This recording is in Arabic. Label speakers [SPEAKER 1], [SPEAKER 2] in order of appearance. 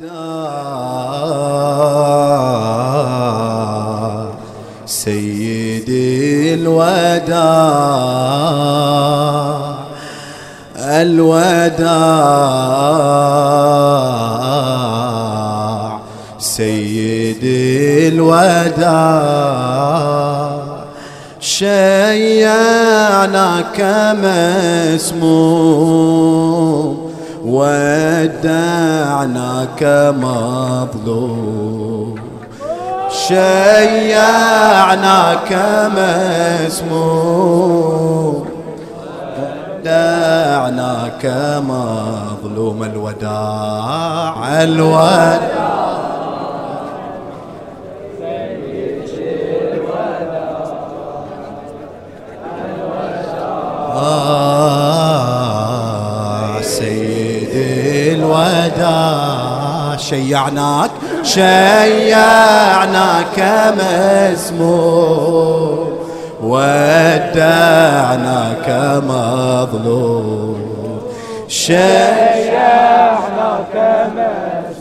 [SPEAKER 1] الوداع سيدي الوداع الوداع سيدي الوداع شيعناك مسموم ودعناك مظلوم شيعناك مسموم ودعناك مظلوم الوداع الوداع سيدي الوداع شيعناك مسموم ودعناك مظلوم شيعناك مسموم